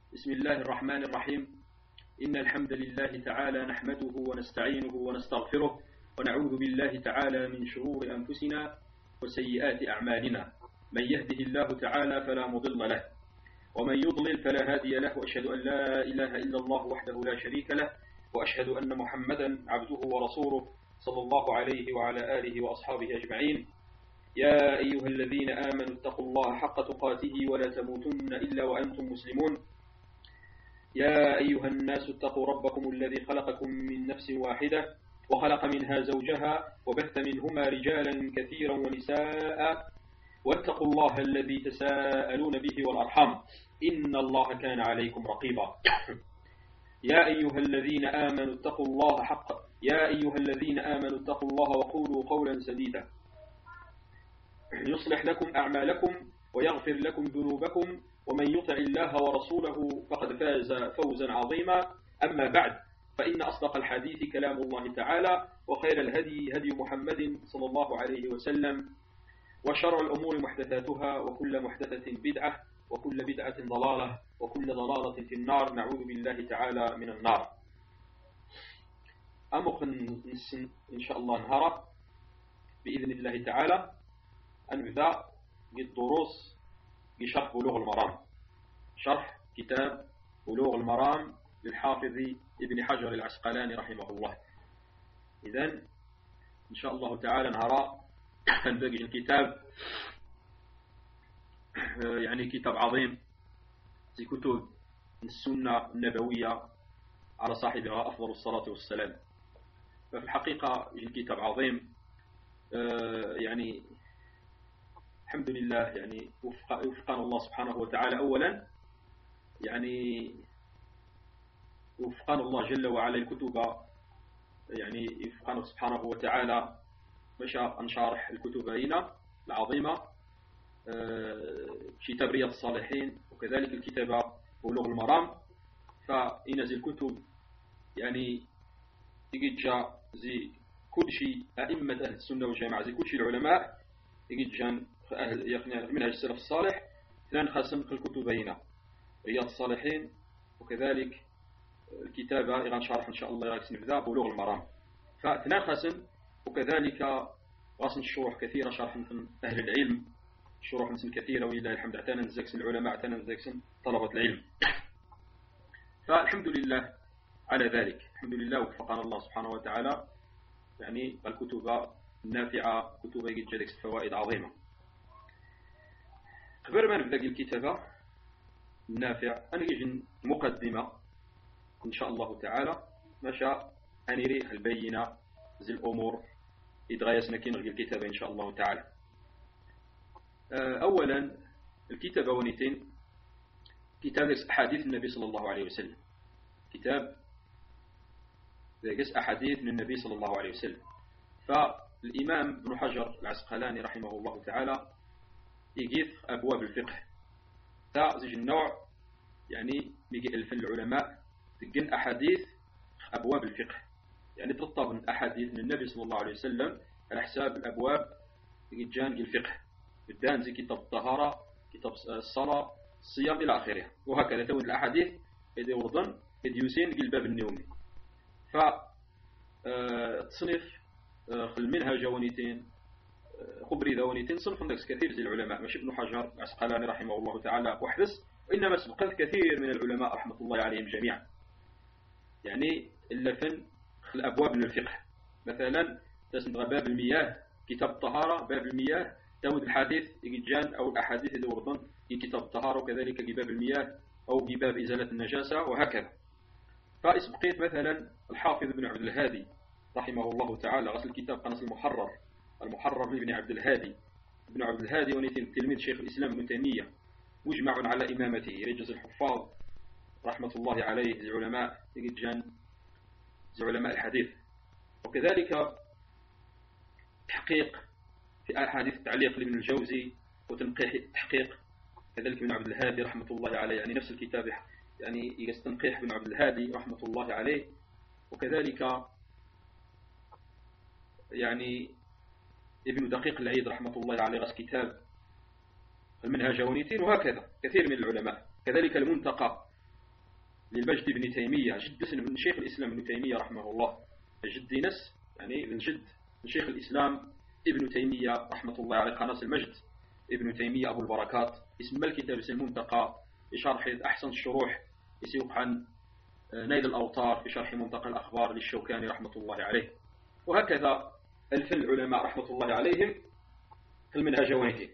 بسم الله الرحمن الرحيم. إن الحمد لله تعالى نحمده ونستعينه ونستغفره ونعوذ بالله تعالى من شرور أنفسنا وسيئات أعمالنا. من يهده الله تعالى فلا مضل له ومن يضلل فلا هادي له، وأشهد أن لا إله إلا الله وحده لا شريك له، وأشهد أن محمدا عبده ورسوله صلى الله عليه وعلى آله وأصحابه أجمعين. يا أيها الذين آمنوا اتقوا الله حق تقاته ولا تموتن إلا وأنتم مسلمون. يا أيها الناس اتقوا ربكم الذي خلقكم من نفس واحدة وخلق منها زوجها وبث منهما رجالا كثيرا ونساء، واتقوا الله الذي تساءلون به والأرحام إن الله كان عليكم رقيبا. يا أيها الذين آمنوا اتقوا الله وقولوا قولا سديدا يصلح لكم أعمالكم ويغفر لكم ذنوبكم، ومن يطع الله ورسوله فقد فاز فوزا عظيما. أما بعد، فإن أصدق الحديث كلام الله تعالى، وخير الهدي هدي محمد صلى الله عليه وسلم، وشر الأمور محدثاتها، وكل محدثة بدعة، وكل بدعة ضلالة، وكل ضلالة في النار. نعوذ بالله تعالى من النار. إن شاء الله نهار بإذن الله تعالى نبدأ بالدروس بشرح بلوغ المرام، شرح كتاب بلوغ المرام للحافظ ابن حجر العسقلاني رحمه الله. إذن إن شاء الله تعالى نهار نبدأ الكتاب، يعني كتاب عظيم زي كتب السنة النبوية على صاحبها أفضل الصلاة والسلام. ففي الحقيقة الكتاب عظيم، يعني الحمد لله، يعني وفقنا الله سبحانه وتعالى. أولا يعني وفقنا الله جل وعلا الكتب، يعني وفقنا سبحانه وتعالى مشى أنشارح الكتب هنا العظيمة، كتاب رياض الصالحين وكذلك الكتاب بلوغ المرام. فإنزل الكتب يعني يجي زي كل شيء أئمة أهل السنة والجماعة، زي كل شيء العلماء يجي جان أهل منهج السلف الصالح. اثنان خاصم في الكتب هنا رياض الصالحين، وكذلك الكتابة إغان شارح إن شاء الله راكس نبدأ بلوغ المرام. فاثنان خاصم، وكذلك غاصن الشروح كثيرة شرح من أهل العلم، شروح مثل كثيرة ولله الحمد، اعتنا نزكسن العلماء، اعتنا نزكسن طلبة العلم. فالحمد لله على ذلك، الحمد لله وفقنا الله سبحانه وتعالى، يعني الكتب النافعة، كتب يجد جدك فوائد عظيمة. قبل ما نبدأ الكتابة النافع أنا يجي مقدمة إن شاء الله تعالى مشى أنيري البينة زي الأمور يتغيسنا كي نرجع الكتابة إن شاء الله تعالى. أولا الكتابة ونيتين كتاب أحاديث النبي صلى الله عليه وسلم، كتاب أحاديث من النبي صلى الله عليه وسلم. فالإمام ابن حجر العسقلاني رحمه الله تعالى يقيف أبواب الفقه، زي النوع يعني يجي الفن العلماء تجن أحاديث أبواب الفقه، يعني ترطب من أحاديث من النبي صلى الله عليه وسلم على حساب الأبواب يجي جان الفقه، بالدان زي كتاب الطهارة، كتاب الصلاة، الصيام إلى آخره، وهكذا تود الأحاديث إذا وردن إذ يسين الباب النومي. فتصنف المنهج ونيتين خبري ذونيتين صنف عندك كثير زي العلماء، مش ابن حجر العسقلاني رحمه الله تعالى وحدث، وإنما سبقت كثير من العلماء رحمة الله عليهم جميعا، يعني إلا فن الأبواب من الفقه. مثلا تسمى باب المياه، كتاب الطهارة، باب المياه تود الحديث يجان أو الأحاديث اللي وردن في كتاب الطهارة، وكذلك باب المياه أو باب إزالة النجاسة وهكذا. فإسبقيت مثلا الحافظ ابن عبد الهادي رحمه الله تعالى، غسل الكتاب قنص المحرر لابن عبد الهادي. ابن عبد الهادي ونيتين تلميذ شيخ الإسلام ابن تيمية، مجمع على إمامته، يجز الحفاظ رحمة الله عليه العلماء يجان علماء الحديث. وكذلك تحقيق في أحاديث التعليق لابن الجوزي، وتنقيح التحقيق كذلك ابن عبد الهادي رحمة الله عليه، يعني نفس الكتاب يعني يستنقيح ابن عبد الهادي رحمة الله عليه. وكذلك يعني ابن دقيق العيد رحمة الله عليه غس كتاب المنهج ونيتين، وهكذا كثير من العلماء. كذلك المنتقى للمجد ابن تيمية جد من شيخ الإسلام ابن تيمية رحمه الله، جد نس يعني الجد من شيخ الإسلام ابن تيمية رحمة الله عليه، قناص المجد ابن تيمية أبو البركات. اسم الكتاب المنتقى في شرح أحسن الشروح يسيق عن نيل الأوطار في شرح منتقى الأخبار للشوكاني رحمة الله عليه. وهكذا ألف العلماء رحمة الله عليهم في المنهج وينتين.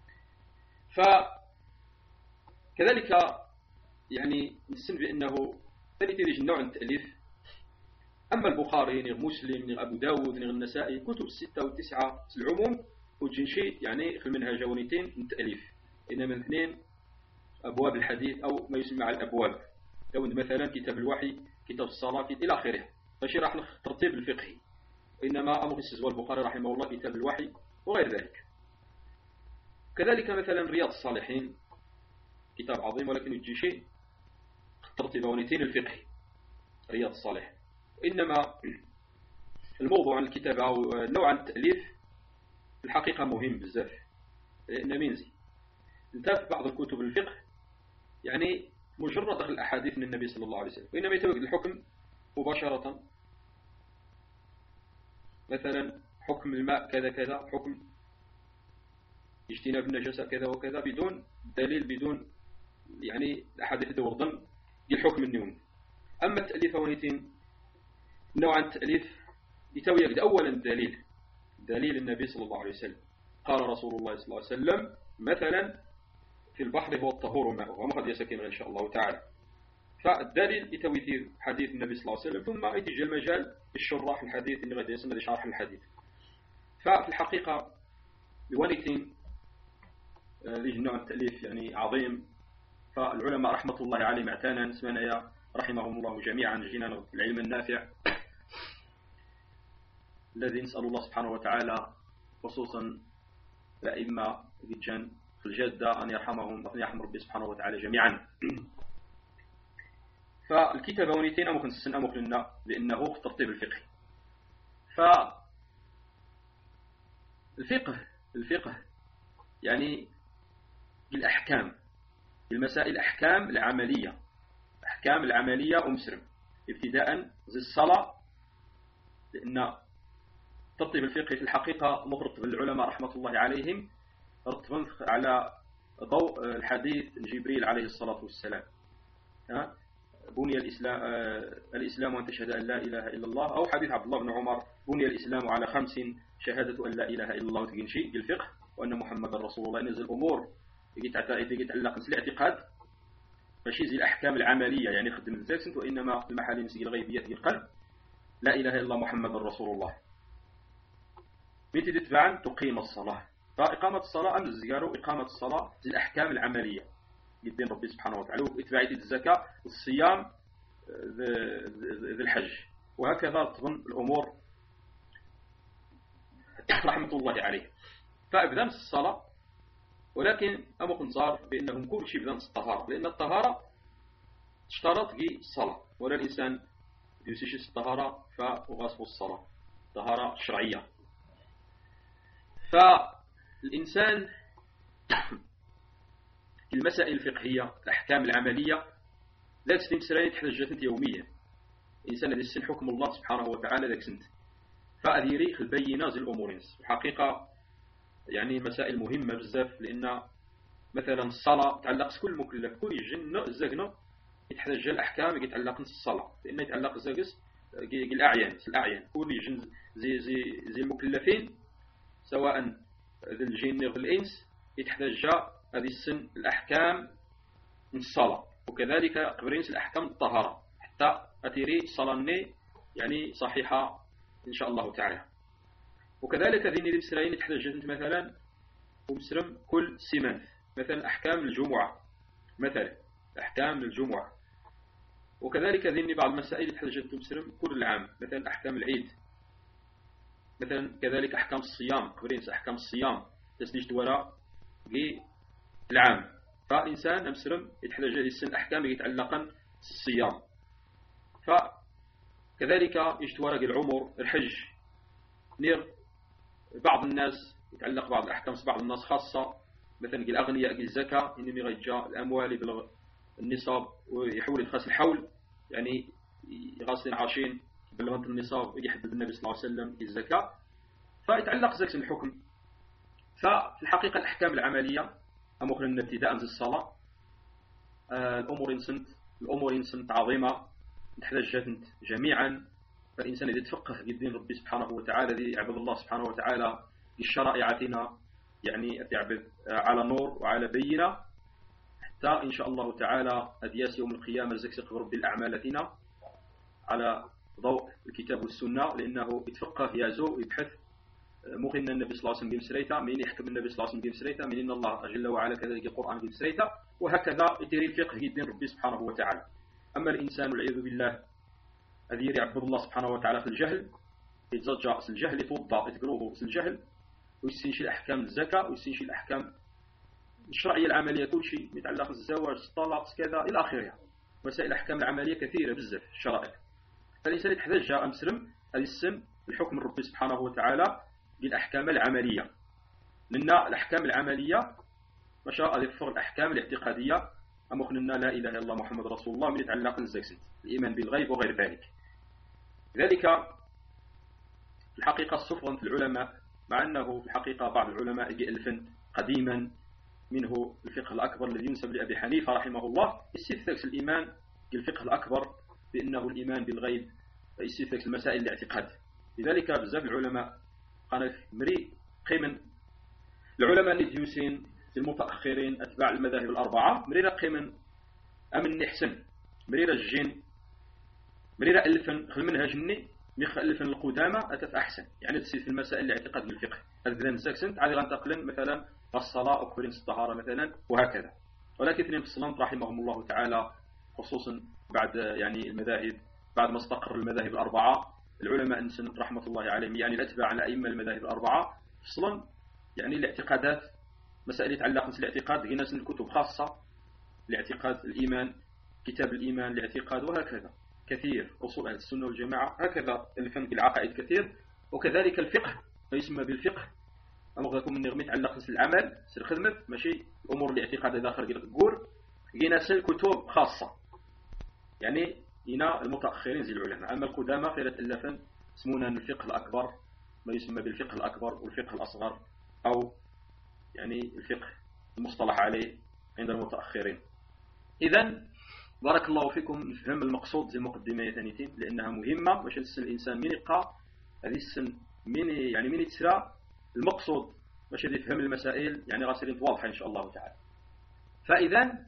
فكذلك يعني نسن بأنه ثالث نوع من التأليف. أما البخاري نغ مسلم نغ أبو داود نغ النسائي كتب الستة والتسعة العموم وجنشي يعني في المنهج وينتين من التأليف، إنما اثنين أبواب الحديث أو ما يسمى على الأبواب، لو مثلا كتاب الوحي كتاب الصلاة إلى آخره، ماشي راح الترتيب الفقهي، إنما أمر استزوى البخاري رحمه الله كتاب الوحي وغير ذلك. كذلك مثلا رياض الصالحين كتاب عظيم ولكن يجي شيء الترتيب ونتين الفقهي رياض الصالح. إنما الموضوع عن الكتابة أو نوع عن التأليف في الحقيقة مهم بزاف، لأن منزي انت في بعض الكتب الفقه يعني مجرد الأحاديث من النبي صلى الله عليه وسلم، وإنما يتوجد الحكم مباشرة، مثلا حكم الماء كذا كذا، حكم اجتناب النجاسة كذا وكذا، بدون دليل، بدون يعني الأحاديث دور ضمن الحكم النووي. أما التأليف ونيتين نوعا التأليف يتوجد أولا دليل النبي صلى الله عليه وسلم، قال رسول الله صلى الله عليه وسلم مثلا في البحر هو الطهور ماءه وما قد يسكن إن شاء الله تعالى، فالدليل يتوي في حديث النبي صلى الله عليه وسلم، ثم يتجي المجال الشراح الحديث اللي غادي يسمى شرح الحديث. ففي الحقيقة الوانيتين ذي نوع التأليف يعني عظيم. فالعلماء رحمة الله عليهم اعتانا نسمعنا رحمهم الله جميعا جينا العلم النافع الذي نسأل الله سبحانه وتعالى خصوصا الأئمة جن في الجادة أن يرحمهم وأن يرحم ربي سبحانه وتعالى جميعا. فالكتابة ونيتين أمكن السن أمكن لنا لأنه في الترتيب الفقهي. فالفقه يعني الأحكام، المسائل الأحكام العملية أمسرم ابتداء زي الصلاة، لأن الترتيب الفقهي في الحقيقة مرتب العلماء رحمة الله عليهم رتبا على ضوء الحديث جبريل عليه الصلاة والسلام، بني الإسلام أن تشهد أن لا إله إلا الله، أو حديث عبد الله بن عمر بني الإسلام على 5 شهادة أن لا إله إلا الله وتقنشي بالفقه وأن محمد رسول الله. نزل الأمور يتعلق بالاعتقاد ماشي زي الأحكام العملية يعني خدم الزاسنت، وإنما المحالي مسجل الغيبية في القلب لا إله إلا الله محمد رسول الله. من تتبعا تقيم الصلاة، فإقامة الصلاة أمز الزيارة إقامة الصلاة زي الأحكام العملية قدام ربي سبحانه وتعالى، وإتباعية الزكاة الصيام ذي الحج، وهكذا تظن الأمور رحمة الله عليه. فأبدأ الصلاة، ولكن أمكن صار بأنهم كل شيء بدأ الطهارة، لأن الطهارة اشترط في الصلاة، ولا الإنسان يسيش الطهارة فغاصب الصلاة طهارة شرعية. فالإنسان المسائل الفقهية الأحكام العملية لا تستمسرين تحت الجسد يوميا، الإنسان الذي يسن حكم الله سبحانه وتعالى ذاك سنت، فأذيري البينات الأمور الحقيقة يعني مسائل مهمة بزاف، لأن مثلا الصلاة تعلق كل مكلف كل جن الزقنا يتحتاج الأحكام يتعلق الصلاة، لأنه يتعلق الزقس الأعيان كل جن زي المكلفين سواء ذي الجن أو الإنس يتحتاج هذه السن الأحكام من الصلاة، وكذلك قبرينس الأحكام الطهارة حتى أتيري صلاة يعني صحيحة إن شاء الله تعالى. وكذلك ذي المسرين يتحتاج مثلا ومسرم كل سيمانة مثلا أحكام الجمعة، مثلا أحكام الجمعة، وكذلك ذي بعض المسائل يتحتاج مسرم كل العام، مثلا أحكام العيد، مثلا كذلك أحكام الصيام قبرينس أحكام الصيام تسليج وراء العام. فإنسان أمسرم يتحتاج السن أحكام يتعلقا الصيام. فكذلك يجتورق العمر الحج نير بعض الناس يتعلق بعض الأحكام بعض الناس خاصة، مثلا الأغنياء الزكاة إنما يرجع الأموال النصاب ويحول يتخاص الحول، يعني غاسلين عاشين بلغة النصاب يحدد النبي صلى الله عليه وسلم الزكاة، فيتعلق زكاة الحكم. ففي الحقيقة الأحكام العملية أمخنا ابتداء من الصلاة الأمور إنسنت عظيمة نحتاج جميعا. فالإنسان إذا تفقه في دين ربي سبحانه وتعالى، الذي يعبد الله سبحانه وتعالى بشرائعتنا، يعني يعبد على نور وعلى بينة، حتى إن شاء الله تعالى أدياس يوم القيامة زكسق ربي الأعمالتنا على ضوء الكتاب والسنة، لأنه يتفقه يازو ويبحث مغنى النبي صلى الله عليه وسلم بمسريته، من يحكم النبي صلى الله عليه وسلم بمسريته، من إن الله جل وعلا كذلك القرآن بمسريته، وهكذا يدير الفقه الدين ربي سبحانه وتعالى. أما الإنسان والعياذ بالله الذي يعبد الله سبحانه وتعالى في الجهل، يتزجى في الجهل، يتوضا يتقلوه في الجهل، ويستنشي الأحكام الزكاة ويستنشي الأحكام الشرعية العملية، كل شيء يتعلق بالزواج الطلاق كذا إلى آخره. مسائل الأحكام العملية كثيرة بزاف الشرائع، فالإنسان يتحتاج أمسلم السم الحكم الرب سبحانه وتعالى بالأحكام العملية، لأن الأحكام العملية ما شاء الله يفر الأحكام الاعتقادية، أمخنا لا إله إلا الله محمد رسول الله، من يتعلق بالزكسنت الإيمان بالغيب وغير ذلك. لذلك في الحقيقة الصفر في العلماء، مع أنه في الحقيقة بعض العلماء يألفن قديما، منه الفقه الأكبر الذي ينسب لأبي حنيفة رحمه الله، يستثلث الإيمان بالفقه الأكبر بأنه الإيمان بالغيب، يستثلث المسائل الاعتقاد. لذلك بزاف العلماء قال مري قيمن العلماء النديوسين المتأخرين أتباع المذاهب الأربعة مريرا قيمن أمن نحسن مريرا الجين مريرا ألفن خل منها جني ميخ ألفن القدامى أتف أحسن، يعني تسير في المسائل الاعتقاد بالفقه هذا ساكسنت عادي غنتقلن مثلا الصلاة أو كفرين الطهارة مثلا وهكذا. ولكن اثنين في الصلاة رحمهم الله تعالى خصوصا بعد يعني المذاهب، بعد ما استقر المذاهب الأربعة العلماء نسن رحمة الله عليهم، يعني الأتباع على أئمة المذاهب الأربعة أصلا، يعني الاعتقادات مسائل يتعلق بالاعتقاد لقينا الكتب خاصة الاعتقاد، الإيمان، كتاب الإيمان، الاعتقاد، وهكذا كثير أصول أهل السنة والجماعة، هكذا الفن بالعقائد كثير. وكذلك الفقه ما يسمى بالفقه أمغاكم من نغمي يتعلق بالعمل الخدمة، ماشي الأمور الاعتقاد داخل قور لقينا كتب خاصة، يعني هنا المتأخرين زي العلماء. أما القدامى خيرة ألفا اسمونا الفقه الأكبر، ما يسمى بالفقه الأكبر والفقه الأصغر، أو يعني الفقه المصطلح عليه عند المتأخرين. إذن بارك الله فيكم، نفهم المقصود زي المقدمة ثانيتين لأنها مهمة باش يسن الإنسان من يقع هذه السن من يعني من يتسرى المقصود باش يفهم المسائل، يعني غاسرين واضحة إن شاء الله تعالى. فإذا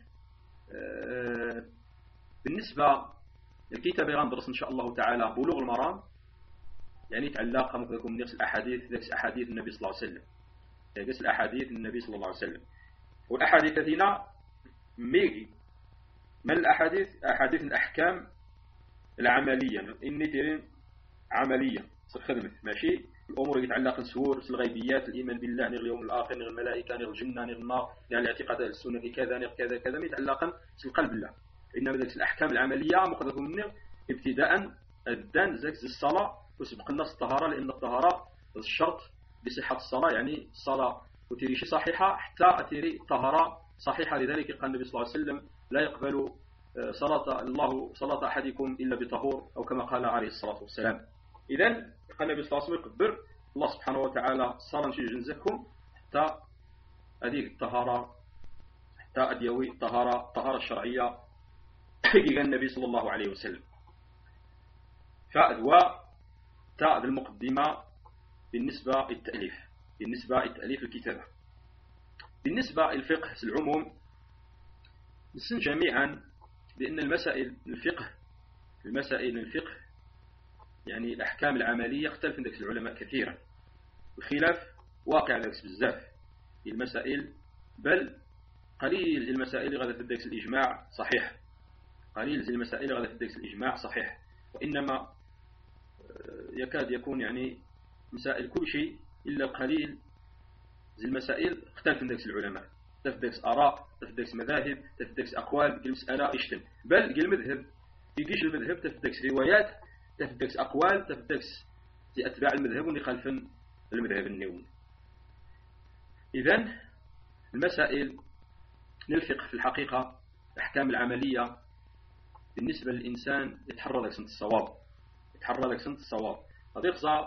بالنسبة للكتاب غندرس إن شاء الله تعالى بلوغ المرام، يعني يتعلق ممكن نفس الأحاديث، نفس أحاديث النبي صلى الله عليه وسلم، نفس الأحاديث النبي صلى الله عليه وسلم. والأحاديث هنا ميجي من الأحاديث، أحاديث الأحكام العملية، إني ترين عملية خدمة ماشي الأمور اللي تتعلق بالسور الغيبيات، الإيمان بالله، نغ اليوم الآخر، نغ الملائكة، نغ الجنة، نغ النار، يعني الاعتقاد السنة كذا نغ كذا كذا ما يتعلق بالقلب الله. إنما ذلك الأحكام العملية مخذة منه ابتداء الدان زك الصلاة وسبق النص الطهارة، لأن الطهارة الشرط بصحة الصلاة، يعني الصلاة وتري شي صحيحة حتى تري طهارة صحيحة. لذلك قال النبي صلى الله عليه وسلم لا يقبل صلاة أحدكم إلا بطهور، أو كما قال عليه الصلاة والسلام. إذن قال النبي صلى الله عليه وسلم يقبر الله سبحانه وتعالى صار نشي جنزكم حتى هذه الطهارة، حتى أديوي الطهارة الشرعية قال النبي صلى الله عليه وسلم. فأدواء تاء المقدمة بالنسبة للتأليف الكتابة. بالنسبة للفقه العموم نسن جميعا بأن المسائل الفقه يعني الأحكام العملية اختلف عند العلماء كثيرا، الخلاف واقع ذلك بزاف المسائل، بل قليل زي المسائل غادة تدرس الإجماع صحيح، قليل زي المسائل غادة تدرس الإجماع صحيح، وإنما يكاد يكون يعني مسائل كل شيء إلا القليل زي المسائل اختلف عند العلماء، تفدرس آراء، تفدرس مذاهب، تفدرس أقوال، المسألة اشتن، بل المذهب يجيش المذهب تفدرس روايات، تفدرس أقوال، تفدرس زي أتباع المذهب ونخالفن المذهب النووي. إذن المسائل للفقه في الحقيقة الأحكام العملية بالنسبة للإنسان يتحرى لك سنة الصواب، يتحرى لك سنة الصواب. غادي يخزى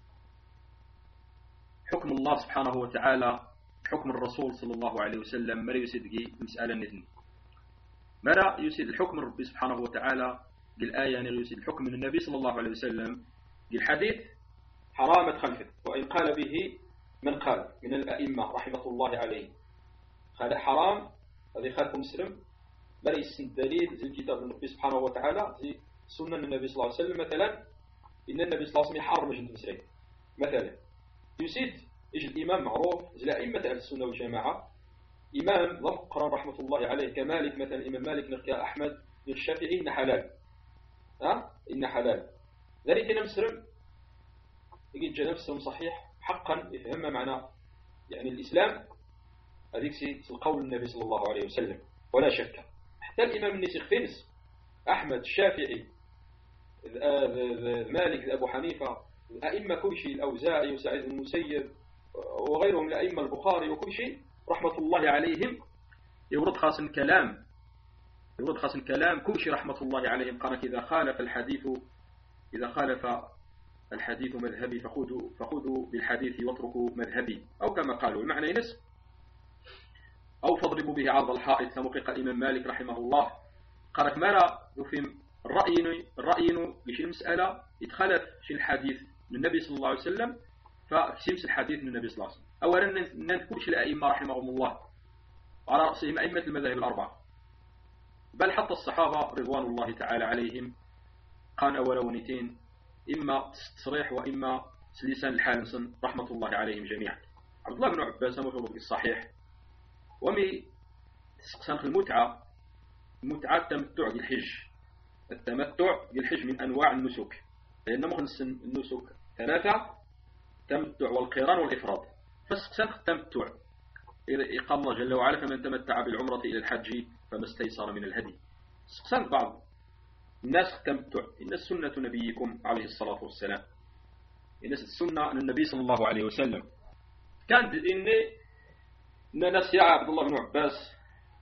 حكم الله سبحانه وتعالى، حكم الرسول صلى الله عليه وسلم، مرة يسيد المسألة نثني، مرة يسيد الحكم ربي سبحانه وتعالى، الآية يعني يسيد الحكم من النبي صلى الله عليه وسلم، الحديث حرام خلفه، وإن قال به من قال من الأئمة رحمة الله عليه هذا حرام، هذا خالف مسلم، بل يسند دليل زي الكتاب من ربي سبحانه وتعالى، زي سنة النبي صلى الله عليه وسلم. مثلا إن النبي صلى الله عليه وسلم يحرم جنة المسرين مثلا، يسيد يجي الإمام معروف زي أئمة أهل السنة والجماعة، إمام ضمقرا رحمة الله عليه كمالك مثلا، الإمام مالك نركي أحمد الشافعي إن حلال، إن حلال، ذلك إن مسلم يجي جاء نفسهم صحيح حقا يفهم معنى يعني الإسلام، هذيك سي القول النبي صلى الله عليه وسلم ولا شك. حتى الإمام النسيخ فينس أحمد الشافعي مالك أبو حنيفة الأئمة كل شيء، الأوزاعي وسعيد بن المسيب وغيرهم الأئمة البخاري وكل شيء رحمة الله عليهم، يورد خاص الكلام، يورد خاص الكلام كل شيء رحمة الله عليهم. قال إذا خالف الحديث، إذا خالف الحديث مذهبي فخذوا بالحديث واتركوا مذهبي، أو كما قالوا المعنى ينس، أو فاضربوا به عرض الحائط كما قال الإمام مالك رحمه الله. قالك ما لا يفهم الرأي لشي المسألة يتخلف شي الحديث من النبي صلى الله عليه وسلم، فكسيمس الحديث من النبي صلى الله عليه وسلم. أولا نذكر شي الأئمة رحمهم الله وعلى رأسهم أئمة المذاهب الأربعة، بل حتى الصحابة رضوان الله تعالى عليهم كان أولا ونتين إما تصريح وإما لسان الحال رحمة الله عليهم جميعا. عبد الله بن عباس مفهوم الصحيح ومي تسقسان في المتعة التمتع بالحج، التمتع بالحج من أنواع النسك، لأن مخنس النسك ثلاثة: التمتع والقران والإفراد. فسقسان التمتع قال الله جل وعلا فمن تمتع بالعمرة إلى الحج فما استيسر من الهدي. سقسان بعض الناس التمتع إن السنة نبيكم عليه الصلاة والسلام، إن السنة النبي صلى الله عليه وسلم كان إن ناس يا عبد الله بن عباس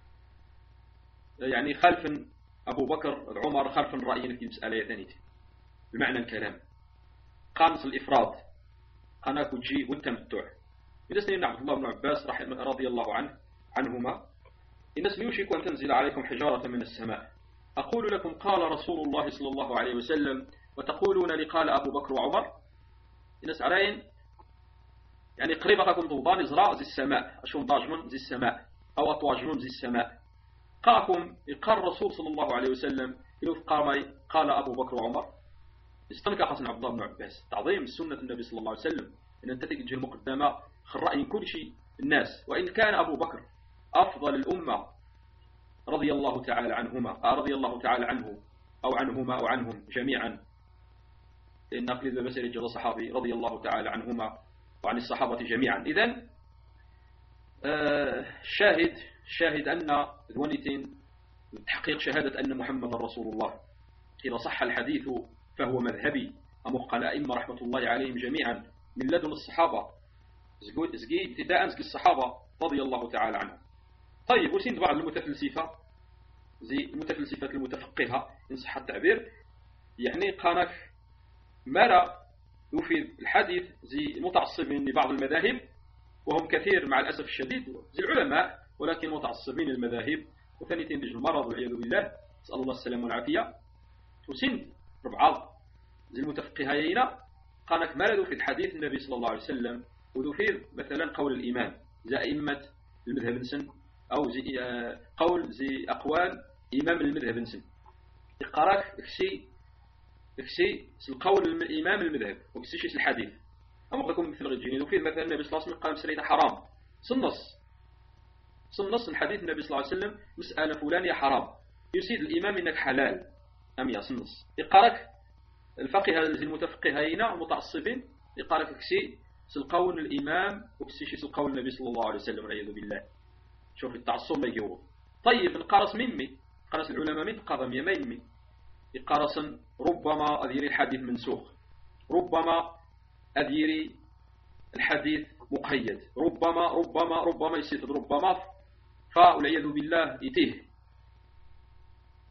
يعني خلف أبو بكر عمر خلف الرأي في مسألة ثانية بمعنى الكلام، قانص الإفراد قنا كجي والتمتع. إذا سنين عبد الله بن عباس رضي الله عنهما إن سيوشك أن تنزل عليكم حجارة من السماء، أقول لكم قال رسول الله صلى الله عليه وسلم وتقولون لي قال أبو بكر وعمر. الناس علين يعني قريبا لكم ضوضان إزراء زي السماء، أشون ضاجمن زي السماء أو أطواجمن زي السماء. قاكم قال الرسول صلى الله عليه وسلم قال أبو بكر وعمر. استنكى حسن عبد الله بن عباس تعظيم سنة النبي صلى الله عليه وسلم إن أنت تجي المقدمة خرأي كل شيء الناس، وإن كان أبو بكر أفضل الأمة رضي الله تعالى عنه أو عنهما أو عنهم جميعا، لأن أقل ذا بسر جل صحابي رضي الله تعالى عنهما وعن الصحابة جميعا. إذن شاهد أن ذوانيتين تحقيق شهادة أن محمد رسول الله. إذا صح الحديث فهو مذهبي، أمخ الأئمة رحمة الله عليهم جميعا من لدن الصحابة زقي ابتداء زقي الصحابة رضي الله تعالى عنهم. طيب وسين بعض المتفلسفة زي المتفلسفة المتفقهة إن صح التعبير، يعني قانك مرة يفيد الحديث زي متعصبين لبعض المذاهب وهم كثير مع الأسف الشديد زي العلماء، ولكن متعصبين المذاهب وثانيتين بجل المرض والعياذ بالله، نسأل الله السلامة والعافية. وسند ربعض زي المتفقهين قالك مرضوا في الحديث النبي صلى الله عليه وسلم وذفير مثلا قول الإمام زي أئمة المذهب نسن أو زي قول زي أقوال إمام المذهب نسن قالك اكسي القول الإمام المذهب وكسي شيء الحديث أما يكون مثل غير جنين. وفيه مثلا النبي صلى الله عليه وسلم قال مسألة حرام صنص الحديث النبي صلى الله عليه وسلم مسألة فلانية حرام، يسيد الإمام إنك حلال أم يصنص يقارك الفقه المتفقهين المتعصبين يقارك كسي القول الإمام وكسي شيء القول النبي صلى الله عليه وسلم والعياذ بالله. شوف التعصب ما يجوه. طيب نقارس ممي قارس العلماء من قضم يميمي يقارس ربما أديري الحديث منسوخ، ربما أديري الحديث مقيد، ربما يصير ربما فالعياذ بالله يتيه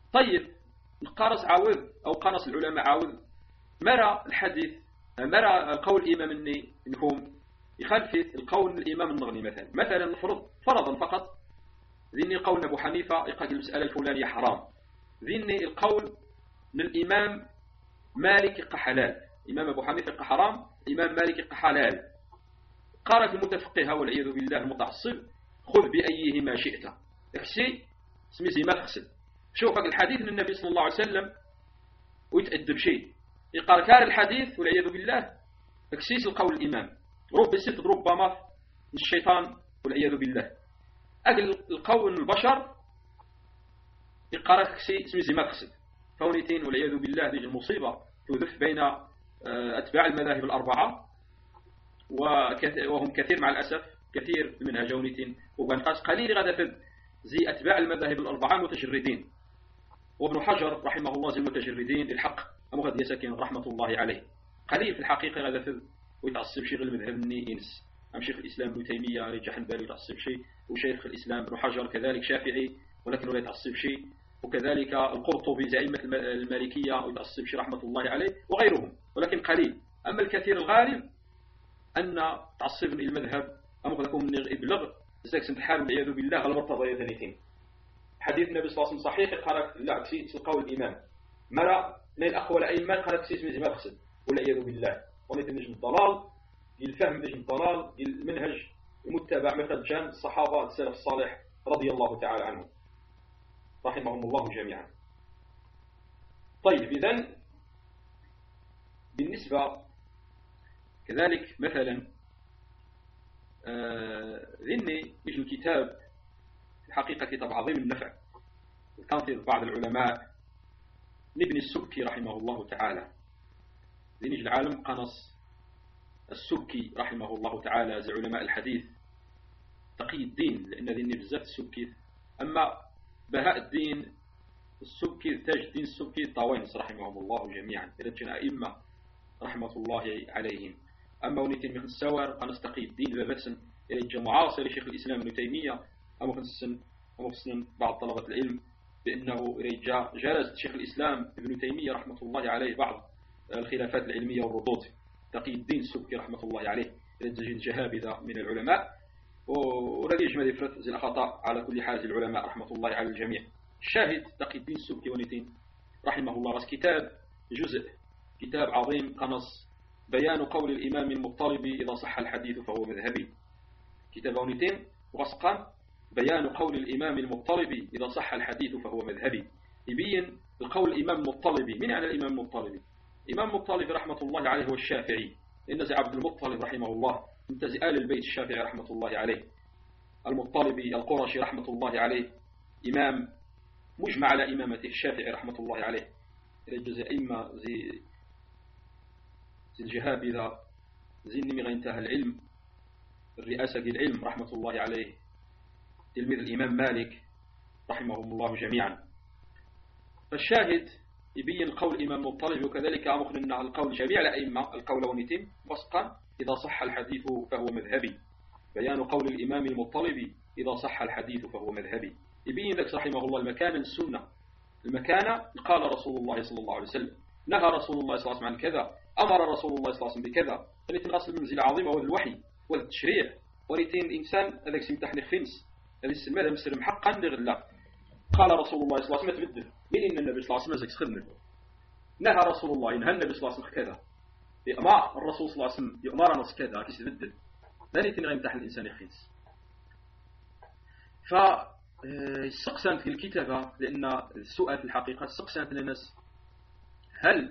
طيب القرص عاود أو قرص العلماء عاود مرى الحديث، مرى قول الإمام الني إنهم يخالف القول الإمام النغني مثلا نفرض فرضا فقط ذني قول أبو حنيفة يقال المسألة الفلانية حرام، ذني القول من الإمام مالك يقى حلال، إمام أبو حنيفة يقى حرام، إمام مالك يقى حلال. قال في المتفقه والعياذ بالله المتعصب خذ بأيهما شئت، اكسي سمي زي ما تغسل. شوفك الحديث من النبي صلى الله عليه وسلم ويتأدب شيء يقال كار الحديث والعياذ بالله اكسيس القول الإمام رب الست ربما الشيطان والعياذ بالله أقل القول البشر يقال اكسي سمي زي ما تغسل. فونيتين والعياذ بالله ديج المصيبة تذف بين أتباع المذاهب الأربعة وهم كثير مع الأسف كثير منها جونيتين وبنقاس قليل غدا فد زي أتباع المذاهب الأربعة المتجردين. وابن حجر رحمه الله زي المتجردين الحق أمغد يسكن رحمة الله عليه قليل في الحقيقة غدا فد ويتعصب شيء المذهب الني إنس. أم شيخ الإسلام ابن تيمية رجع حنبالي يتعصب شيء، وشيخ الإسلام ابن حجر كذلك شافعي ولكن لا يتعصب شيء، وكذلك القرطبي زعيمة المالكية ويتعصب شيء رحمة الله عليه وغيرهم، ولكن قليل. أما الكثير الغالب أن تعصب المذهب أمغد لكم من إبلغ زاكس انتحال والعياذ بالله غلبة ضيثانيتين. حديث النبي صلى الله عليه وسلم صحيح قال لا تسيس القول الإمام مرى نيل أخوة الأئمة قال تسيس من زمان تقصد والعياذ بالله. ونيت نجم الضلال الفهم نجم الضلال المنهج المتبع مثل جان الصحابة السلف الصالح رضي الله تعالى عنهم رحمهم الله جميعا. طيب إذن بالنسبة كذلك مثلا ذني يجي الكتاب الحقيقة كتاب عظيم النفع كان في بعض العلماء ابن السبكي رحمه الله تعالى ذني العالم قنص السبكي رحمه الله تعالى زي علماء الحديث تقي الدين لأن ذني بزاف السبكي. أما بهاء الدين السبكي تاج الدين السبكي طاوينس رحمهم الله جميعا رجنا أئمة رحمة الله عليهم. أما ونيتين من السوار قنص تقي الدين بابتسن إلى معاصر شيخ الإسلام ابن تيمية أما خنسن بعض طلبة العلم بأنه رجع جالس شيخ الإسلام ابن تيمية رحمة الله عليه بعض الخلافات العلمية والردود. تقي الدين السبكي رحمة الله عليه رجل جهابذة من العلماء ورجل يجمل يفرط زي الخطأ على كل حال العلماء رحمة الله على الجميع. الشاهد تقي الدين السبكي ونيتين رحمه الله رأس كتاب جزء كتاب عظيم قنص بيان قول الإمام المطلب إذا صح الحديث فهو مذهبي. كتاب ونيتين وسقا بيان قول الإمام المطلب إذا صح الحديث فهو مذهبي. يبين القول الإمام المطلب. من يعني الإمام المطلب؟ الإمام المطلب رحمة الله عليه هو الشافعي إن زي عبد المطلب رحمه الله انتزي آل البيت الشافعي رحمة الله عليه. المطلبي القرشي رحمة الله عليه إمام مجمع على إمامته الشافعي رحمة الله عليه. رجز إما زي الجهابذة زي النمي غينتهى العلم الرئاسة العلم رحمة الله عليه تلميذ الإمام مالك رحمهم الله جميعا. فالشاهد يبين قول الإمام المطلب وكذلك أمخنا القول جميع الأئمة القول ونتم وسقا إذا صح الحديث فهو مذهبي. بيان قول الإمام المطلب إذا صح الحديث فهو مذهبي. يبين لك رحمه الله المكان السنة المكان قال رسول الله صلى الله عليه وسلم نهى رسول الله صلى الله عليه وسلم عن كذا أمر رسول الله صلى الله عليه وسلم بكذا. فنتين غسل المنزل عظيمة وهذا الوحي وهذا التشريع ونتين الإنسان هذاك سمتحني خمس هذا السلم هذا مسلم حقا لغلا قال رسول الله صلى الله عليه وسلم تبدل من إن النبي صلى الله عليه وسلم خدمه نهى رسول الله إنها النبي صلى الله عليه وسلم كذا يأمر الرسول صلى الله عليه وسلم يأمر نص كذا كيس تبدل لا نتين غيمتحن الإنسان خمس. فالسقسان في الكتابة لأن السؤال في الحقيقة السقسان للناس هل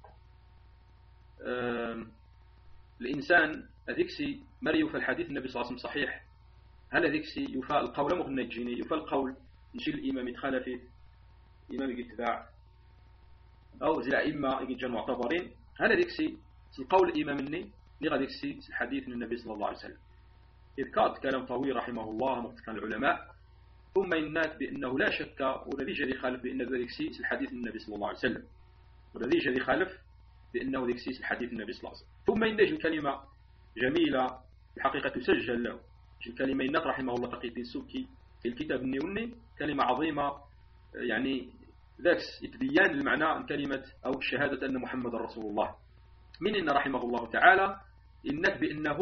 الإنسان أذيكسي مريو في الحديث النبي صلى الله عليه وسلم صحيح هل أذيكسي يفاء القول مهنا يجيني يفاء القول نشيل الإمام يتخالى فيه إمام يتباع أو زي الأئمة يجي معتبرين هل أذيكسي القول الإمام الني لغا ذيكسي الحديث من النبي صلى الله عليه وسلم. إذ كانت كلام طويل رحمه الله مقتكن العلماء ثم ينات بأنه لا شك والذي جري خالف بأن ذيكسي الحديث من النبي صلى الله عليه وسلم والذي جري خالف بأنه ذيكسي الحديث من النبي صلى الله عليه وسلم. ثم ينتج الكلمة جميلة الحقيقة تسجل له الكلمة ينات رحمه الله تقي الدين السبكي في الكتاب النيوني كلمة عظيمة يعني ذاكس يتبين المعنى كلمة أو شهادة أن محمد رسول الله. من إن رحمه الله تعالى إنك بأنه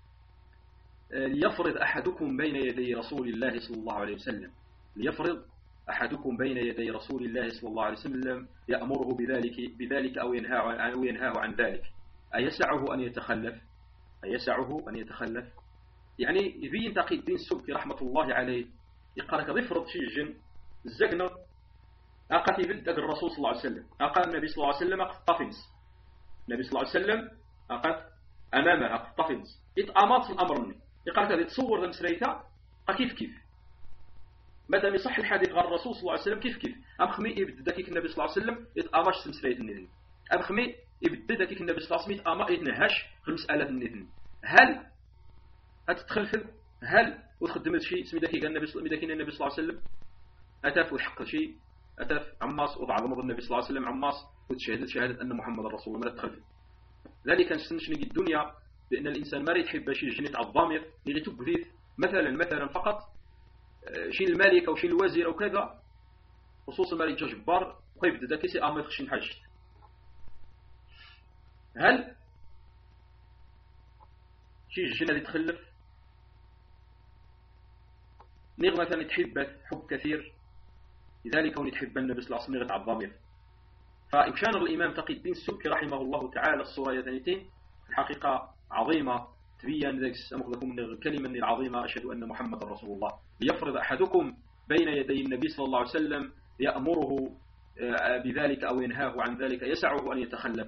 ليفرض أحدكم بين يدي رسول الله صلى الله عليه وسلم، ليفرض أحدكم بين يدي رسول الله صلى الله عليه وسلم يأمره بذلك أو ينهاه عن ذلك، أيسعه أن يتخلف؟ أيسعه أن يتخلف؟ يعني يبين تقي الدين السبكي رحمة الله عليه يقال لك يفرض شي جن الزقنا أقاتي بنت الرسول صلى الله عليه وسلم، أقا النبي صلى الله عليه وسلم أقطفنس، النبي صلى الله عليه وسلم أقات أمامها أقطفنس يتأمات في الأمر مني يقال لك هذه تصور ذا كيف مادام يصح الحديث غير الرسول صلى الله عليه وسلم كيف أمخمي يبدأ كيك النبي صلى الله عليه وسلم يتأماش سمسريت النذن، أمخمي يبدأ كيك النبي صلى الله عليه وسلم يتأما يتنهاش في المسألة النذن. هل هتتخلف؟ هل وتخدم شيء سمي ذاك النبي صلى الله عليه وسلم أتاف ويحق شيء أتاف عماس وضع النبي صلى الله عليه وسلم عماس وتشهد شهادة أن محمد رسول الله ما تتخلف. ذلك نستنشني الدنيا بأن الإنسان ما يحب شيء جنيت على الضامر اللي تبذيث مثلا فقط شي الملك أو شي الوزير أو كذا، خصوصا الملك جبار ويبدا ذاك سي ما يخشين حاجة. هل شي الجنة اللي تخلف نيغ مثلا يتحب حب كثير لذلك كون يتحب النبي صلى الله عليه وسلم على الضمير. فإمشان الإمام تقي الدين السبكي رحمه الله تعالى الصورة يتنيتين الحقيقة عظيمة تبين ذلك أمخذكم من الكلمة العظيمة أشهد أن محمد رسول الله. ليفرض أحدكم بين يدي النبي صلى الله عليه وسلم يأمره بذلك أو ينهاه عن ذلك يسعه أن يتخلف.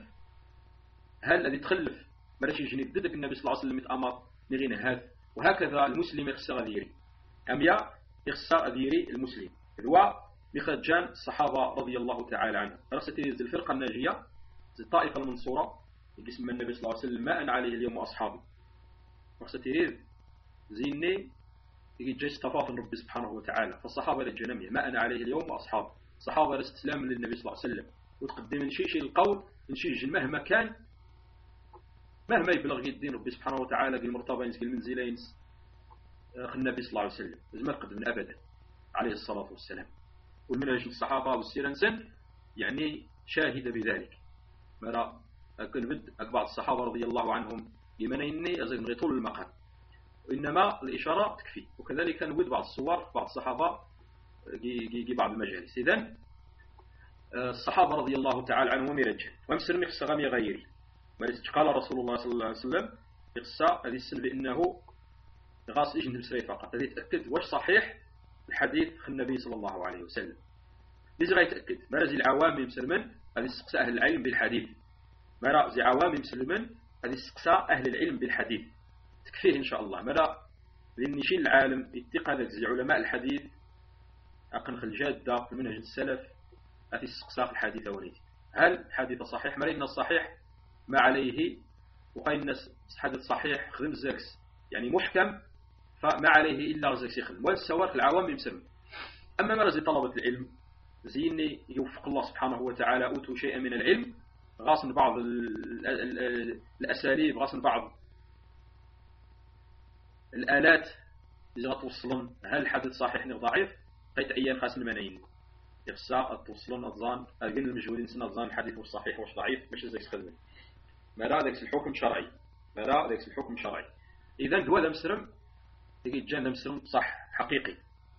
هل الذي تخلف ملاش يجني ضدك النبي صلى الله عليه وسلم يتأمر نغينا هذا. وهكذا المسلم يخسر أذيري أميا يخسر أذيري المسلم هو بخرجان الصحابة رضي الله تعالى عنهم. رأستي الفرقة الناجية الطائفة المنصورة يقسم النبي صلى الله عليه وسلم ما أنا عليه اليوم وأصحابي. رأستي زيني يجي جيش طفاف ربي سبحانه وتعالى. فالصحابة للجنمية ما أنا عليه اليوم وأصحابي. الصحابة الاستسلام للنبي صلى الله عليه وسلم وتقدم شيء القول نشيج مهما كان مهما يبلغ الدين ربي سبحانه وتعالى بالمرتبين بالمنزلين النبي صلى الله عليه وسلم لازم يقدم أبدا عليه الصلاة والسلام. والمنهج الصحابة والسيرة نسن يعني شاهد بذلك. مرة أكن بعض الصحابة رضي الله عنهم يمنيني أزيد من طول المقام وإنما الإشارة تكفي. وكذلك نود بعض الصور بعض الصحابة جي بعض المجالس. إذن الصحابة رضي الله تعالى عنهم يرجع ومسلم يخص غامي غيري قال رسول الله صلى الله عليه وسلم يخص هذه السنة بأنه غاص يجن بسري فقط. هذه يتأكد واش صحيح الحديث خل النبي صلى الله عليه وسلم. ليش غيتأكد ما رزي العوام مسلمين هذه استقصى أهل العلم بالحديث. ما رزي عوام مسلمين هذه استقصى أهل العلم بالحديث تكفيه إن شاء الله. ماذا لأن شيء العالم اتقى ذلك زي علماء الحديث أقنخ الجادة في منهج السلف هذه استقصى في الحديث ونيت هل الحديث صحيح ما لأن الصحيح ما عليه وقال الناس حديث صحيح خدم الزاكس يعني محكم فما عليه إلا رزاكس يخدم والسوار في العوام يمسلم. أما ما رزي طلبة العلم زيني يوفق الله سبحانه وتعالى أوتوا شيئا من العلم غاصن بعض الأساليب غاصن بعض الآلات إذا توصلن هل الحديث صحيح أو ضعيف قيت أيام خاص المنعين إفساء توصلن أظن أجن المجهولين سنة أظن الحديث وش صحيح وش ضعيف مش زي خدمة ما لا ذاك الحكم شرعي ما لا ذاك الحكم شرعي. إذا دوا مسلم يجي جانا مسلم صح حقيقي.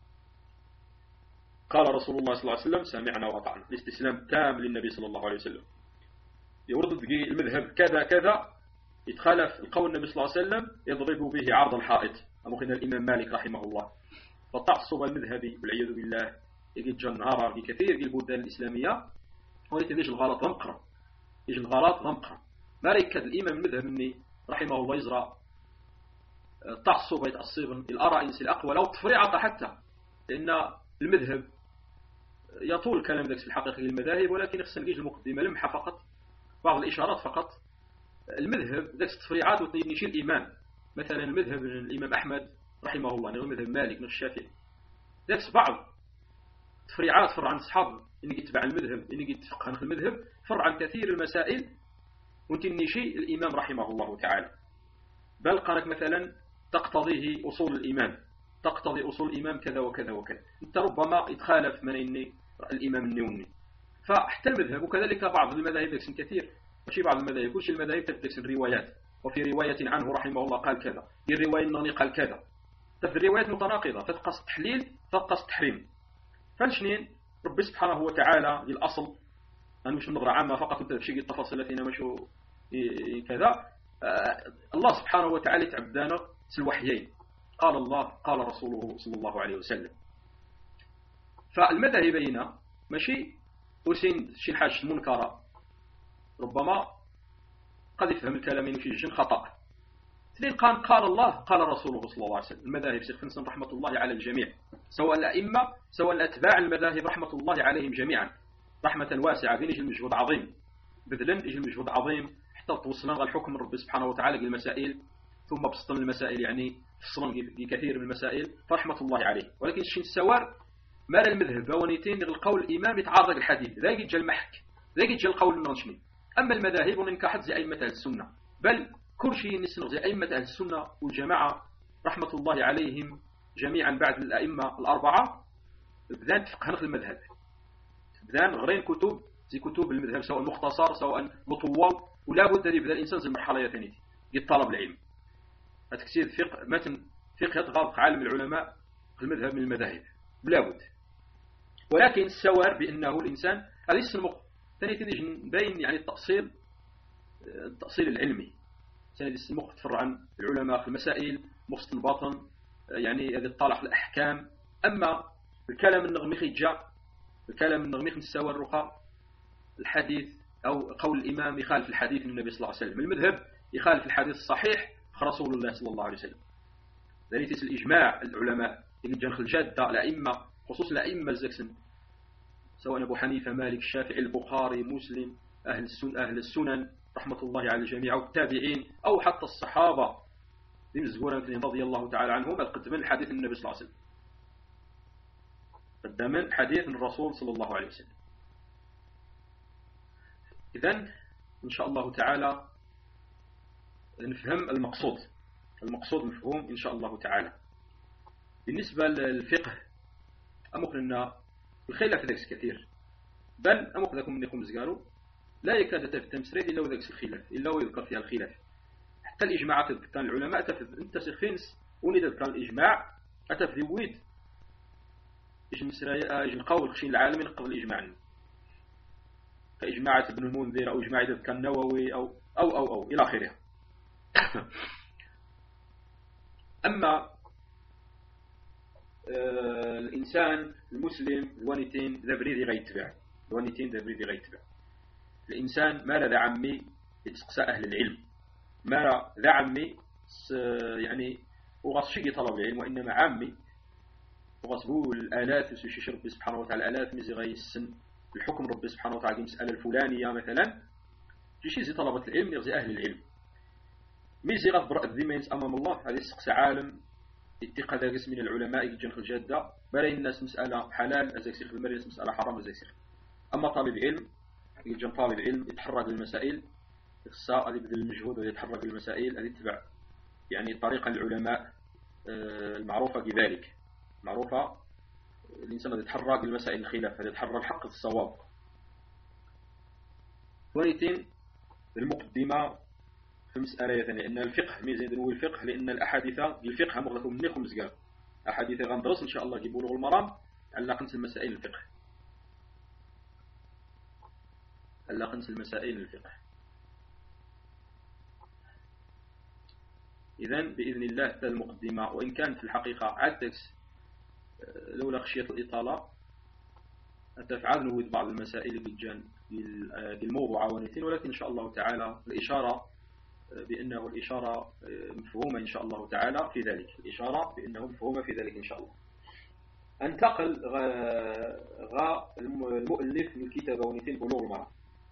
قال رسول الله صلى الله عليه وسلم سمعنا وأطعنا الاستسلام تام للنبي صلى الله عليه وسلم. يورد دقيق المذهب كذا كذا يتخالف القول النبي صلى الله عليه وسلم يضرب به عرض الحائط. أمخنا الإمام مالك رحمه الله فالتعصب المذهبي والعياذ بالله يجي جنهارا بكثير في البلدان الإسلامية ولكن يجي الغلط ممقرا يجي الغلط ممقرا ما ريكد الإمام المذهب مني رحمه الله يزرع تعصب يتعصب الآراء الأقوى لو تفريعة حتى لأن المذهب يطول الكلام ذاك في الحقيقة للمذاهب ولكن يخص نجيج المقدمة لمحة فقط بعض الإشارات فقط. المذهب ذاك التفريعات ويشير الإمام مثلا المذهب الإمام أحمد رحمه الله المذهب مالك من الشافعي ذاك بعض تفريعات فرع عن أصحاب إنك يتبع المذهب إنك يتفقه في المذهب فرع عن كثير المسائل وانتني شيء الإمام رحمه الله تعالى بل قالك مثلا تقتضيه أصول الإمام تقتضي أصول الإمام كذا وكذا وكذا. أنت ربما يتخالف من إني الإمام النووي. فحتى المذهب وكذلك بعض المذاهب يكسن كثير، ماشي بعض المذاهب، كلشي المذاهب تكسن روايات، وفي رواية عنه رحمه الله قال كذا، في الرواية النغني قال كذا، ففي الروايات متناقضة، فتقص التحليل فتقص التحريم. فالشنين ربي سبحانه وتعالى الأصل أنا مش نظرة عامة فقط تمشي التفاصيل التي نمشوا كذا. الله سبحانه وتعالى تعبدانا الوحيين، قال الله قال رسوله صلى الله عليه وسلم. فالمذاهبين ماشي وسين شي حاجة منكرة، ربما قد يفهم الكلام في شي خطأ. اثنين قال الله قال رسوله صلى الله عليه وسلم. المذاهب شيخ فنسن رحمة الله على الجميع، سواء الأئمة سواء الأتباع المذاهب رحمة الله عليهم جميعا، رحمة واسعة. فين يجي المجهود عظيم، بذلن يجي المجهود عظيم حتى توصلنا الحكم ربي سبحانه وتعالى المسائل، ثم بسطن المسائل يعني فصلن كثير من المسائل فرحمة الله عليه. ولكن الشين السوار مال المذهب بونيتين القول الإمام يتعارض الحديث، ذا يجي المحك، ذا يجي القول النشمي. أما المذاهب وننكحت زي أئمة أهل السنة، بل كل شيء نسنغ زي أئمة أهل السنة والجماعة رحمة الله عليهم جميعا بعد الأئمة الأربعة، بدان تفقهن في المذهب، بدان غير كتب زي كتب المذهب سواء المختصر سواء مطول، ولا بد أن يبدأ الإنسان زي المرحلة ثانية يطلب العلم. تكسير فقه متن فقه يتغرق عالم العلماء في المذهب من المذاهب بلا بد. ولكن السوار بأنه الإنسان هذا يسمى ثاني تيجي نبين يعني التأصيل العلمي، ثاني يسمى تفرع عن العلماء في المسائل مفصل الباطن يعني هذا الطالع في الأحكام. أما الكلام النغمي خيجا، الكلام النغمي السوار الرخاء الحديث أو قول الإمام يخالف الحديث من النبي صلى الله عليه وسلم، المذهب يخالف الحديث الصحيح رسول الله صلى الله عليه وسلم. ذلك الإجماع العلماء اللي جنخ الجادة الأئمة خصوص الأئمة الزكسن سواء أبو حنيفة مالك الشافعي البخاري مسلم أهل السنن رحمة الله على الجميع والتابعين أو حتى الصحابة رضي الله تعالى عنهم قدموا الحديث النبي صلى الله عليه وسلم، قدموا حديث من الرسول صلى الله عليه وسلم. إذن إن شاء الله تعالى نفهم المقصود مفهوم إن شاء الله تعالى. بالنسبة للفقه أمقل أن الخلاف ذاك كثير، بل أمقل لكم من يقوم زقارو لا يكاد تمسريد إلا وذاك الخلاف إلا ويذكر فيها الخلاف. حتى الإجماعات كان العلماء أتفذ أنت سخينس ونذا كان الإجماع أتفذ ويد إجن القول خشين العالمين قبل الإجماع، فإجماعات ابن المنذر أو إجماع ذاك كان النووي أو إلى آخره. أما الإنسان المسلم الوانيتين ذا بريدي غيتبع، الإنسان ما ذا عمي يتسقسى أهل العلم، ما ذا عمي يعني وغصشي طلب العلم، وإنما عمي وغصبوا الآلات وسوشي ربي سبحانه وتعالى آلات مزي غي السن الحكم ربي سبحانه وتعالى المسألة الفلانية مثلا جيشي زي طلبة العلم يغزي أهل العلم ميزي غضبر الذمينس أمام الله. هذه السقس عالم اتقى ذا من العلماء يجنخ الجادة برين الناس مسألة حلال أزاك سيخ المريس مسألة حرام أزاك سيخ. أما طالب علم يجن طالب علم يتحرك للمسائل الساء هذه بدل المجهود ويتحرك للمسائل هذه تبع يعني طريقة العلماء المعروفة بذلك، معروفة الإنسان يتحرك للمسائل الخلاف هذا يتحرك الحق الصواب. ولكن المقدمة في مسألة ثانية أن الفقه ميزان هو الفقه، لأن الأحاديث الفقه مغلق منكم مزقال أحاديث غندرس إن شاء الله جيبوا له المرام على قنس المسائل الفقه، على قنس المسائل الفقه. إذن بإذن الله المقدمة وإن كانت في الحقيقة عدكس لولا خشية الإطالة أتفعل نود بعض المسائل بالجان بالموضوع عوانيتين، ولكن إن شاء الله تعالى الإشارة بأنه الإشارة مفهومة إن شاء الله تعالى في ذلك، الإشارة بأنه مفهومة في ذلك إن شاء الله. انتقل المؤلف من الكتابة ونتين بلوغ المرام.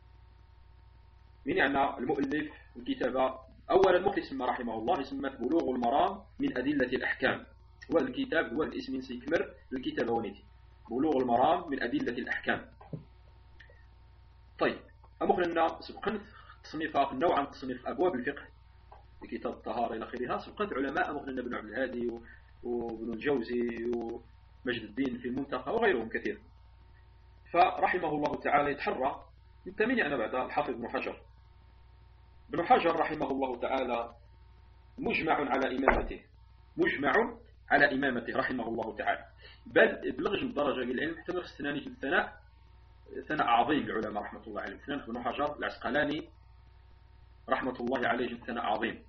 من يعني المؤلف الكتابة؟ أولا المؤلف رحمه الله اسمه بلوغ المرام من أدلة الأحكام، والكتاب هو الاسم سيكمر الكتابة ونتين بلوغ المرام من أدلة الأحكام. طيب أمخلنا سبقا تصنيفات نوعا تصنيف أبواب الفقه بكتاب الطهارة إلى آخرها سبقت علماء مخلنا بن عبد الهادي وابن الجوزي ومجد الدين في المنتقى وغيرهم كثير. فرحمه الله تعالى يتحرى من تمني أنا بعد الحافظ ابن حجر. ابن حجر رحمه الله تعالى مجمع على إمامته، مجمع على إمامته رحمه الله تعالى، بل بلغ من درجة العلم حتى ما خصناني في الثناء، ثناء عظيم للعلماء رحمة الله عليهم. ثناء ابن حجر العسقلاني رحمة الله عليه ثناء عظيم.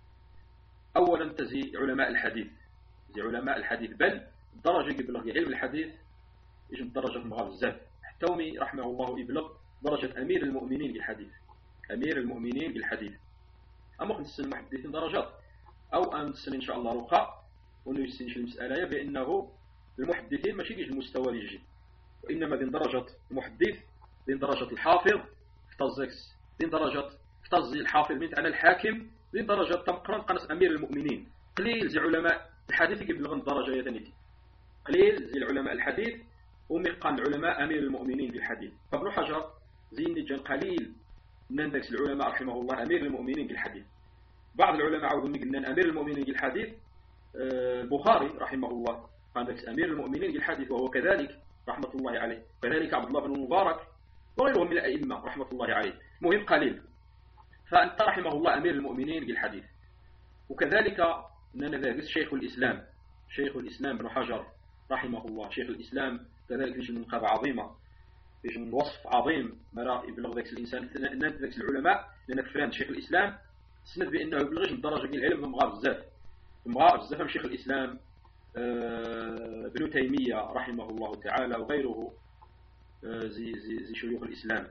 أولا تزي علماء الحديث، زي علماء الحديث، بل درجة يبلغ علم الحديث يجي درجة مغاب بزاف، حتى ومي رحمه الله يبلغ درجة أمير المؤمنين بالحديث، أمير المؤمنين بالحديث. أما نسن المحدثين درجات، أو أن نسن إن شاء الله رقاء، وأنه يسنش المسألة بأنه المحدثين ماشي يجي المستوى اللي يجي، وإنما دين درجة المحدث، دين درجة الحافظ افتزكس، دين درجة افتز الحافظ بنت على الحاكم، دين درجة تمقرن قنص أمير المؤمنين. قليل زي علماء الحديث يبلغن درجة يدنيتي، قليل زي العلماء الحديث ومقان العلماء أمير المؤمنين بالحديث. فابن حجر زي نجان قليل نندكس العلماء رحمه الله أمير المؤمنين بالحديث. بعض العلماء عاودوا قلنا أمير المؤمنين بالحديث البخاري رحمه الله عندك أمير المؤمنين بالحديث وهو كذلك رحمة الله عليه، كذلك عبد الله بن المبارك وغيرهم من الأئمة رحمة الله عليه. مهم قليل، فأنت رحمه الله أمير المؤمنين بالحديث. وكذلك أننا شيخ الإسلام، شيخ الإسلام ابن حجر رحمه الله، شيخ الإسلام كذلك يجي من منقبة عظيمة، يجي من وصف عظيم مرا يبلغ ذاك الإنسان ذاك العلماء، لأن فران شيخ الإسلام سند بأنه يبلغ من درجة العلم مغاب بزاف، مغاب بزاف من شيخ الإسلام ابن تيمية رحمه الله تعالى وغيره زي شيوخ الإسلام